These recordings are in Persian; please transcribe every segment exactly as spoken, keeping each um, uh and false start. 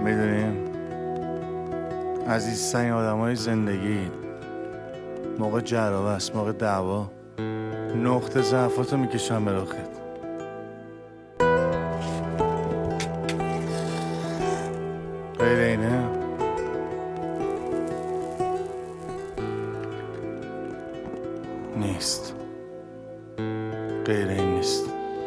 میدونیم عزیزترین آدم های زندگی موقع جرابه است، موقع دعوا نقطه ضعفاتو میکشن به رخت. غیر اینه نیست، غیر این نیست.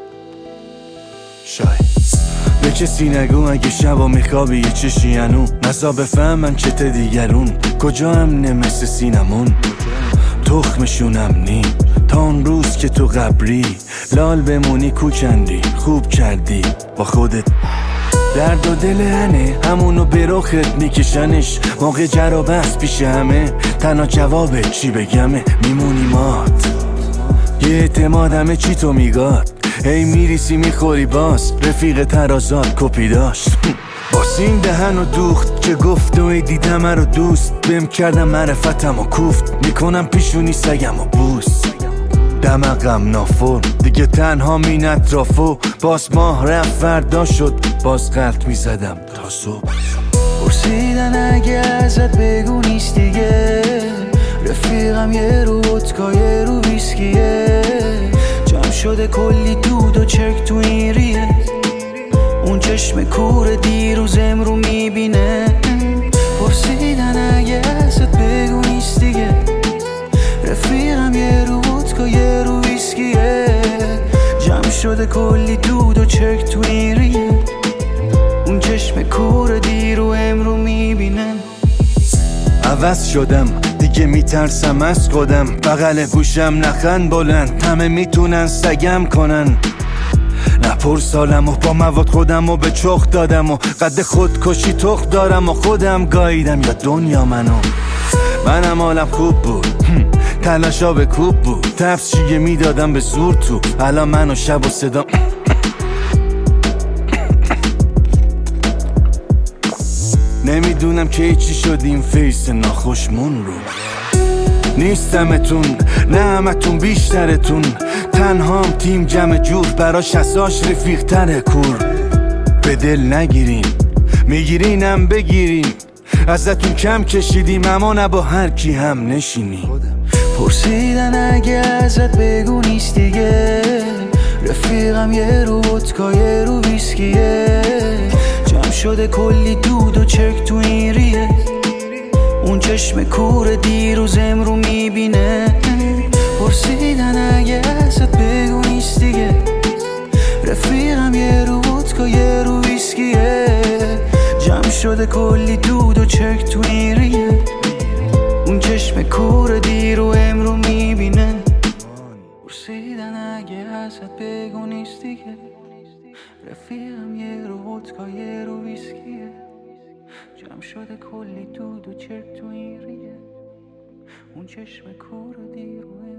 شاید به کسی نگو اگه شبا میخوابی یه چشی هنو نزا بفهمن چته دیگرون کجا هم نمست سینمون تخمشونم نی تا اون روز که تو قبری لال بمونی کوچندی خوب کردی با خودت. درد و دل هنه همونو به رخت میکشنش موقع جرابه است پیش همه تنها جواب چی بگمه میمونی مات یه اعتمادمه چی تو میگاد هی میریسی میخوری باز رفیق ترازات کپی داشت باسین دهن و دوخت که گفت و دیدم رو دوست بهم کردم معرفتم و کوفت میکنم پیشونی سگم و بوس دمقم نافور دیگه تنها مین اطرافو باز ماه رفت فردا شد باز قلط میزدم تا صبح. پرسیدن اگه ازت بگو نیست دیگه رفیقم یه رو ودکا یه رو ویسکیه جمع شده کلی دود و چرک تو این ریه اون چشم کور دیروز امرو میبینه. پرسیدن اگه ازت بگو نیست دیگه رفیقم یه رو ودکا یه رو ویسکیه جمع شده کلی دود و چرک تو این ریه اون چشم کور دیرو امرو میبینه. عوض شدم دیگه میترسم از خودم بغل گوشم نخن بلند همه میتونن سگم کنن نپر سالم و با مواد خودم و به چخ دادم و قد خودکشی تخ دارم و خودم گاییدم یا دنیا منو منم حالم خوب بود تلاشا به کوب بود تفسیه میدادم به زور تو الان منو شب و صدا نمیدونم که چی شد این فیس ناخوشمون رو نیستمتون نه همتون بیشترتون تنهام تیم جمع جور براش اساش رفیق تره کور به دل نگیرین میگیرینم بگیرین ازتون کم کشیدیم اما نه با هر کی هم نشینی. پرسیدن اگه ازت بگو نیست دیگه رفیقم یه رو ودکا یه رو ویسکیه جمع شده کلی دود و چرک تو این ریه اون چشم کور دیروز امرو میبینه. پرسیدن اگه ازت بگو نیست دیگه رفیقم یه رو ودکا یه رو ویسکیه جمع شده کلی دود و چرک تو این ریه اون چشم کور دیرو امرو میبینه. پرسیدن اگه ازت بگو نیست دیگه رفیقم یه رو ودکا یه رو ویسکیه جمع شده کلی دود و چرک تو این ریه اون چشم کور دیرو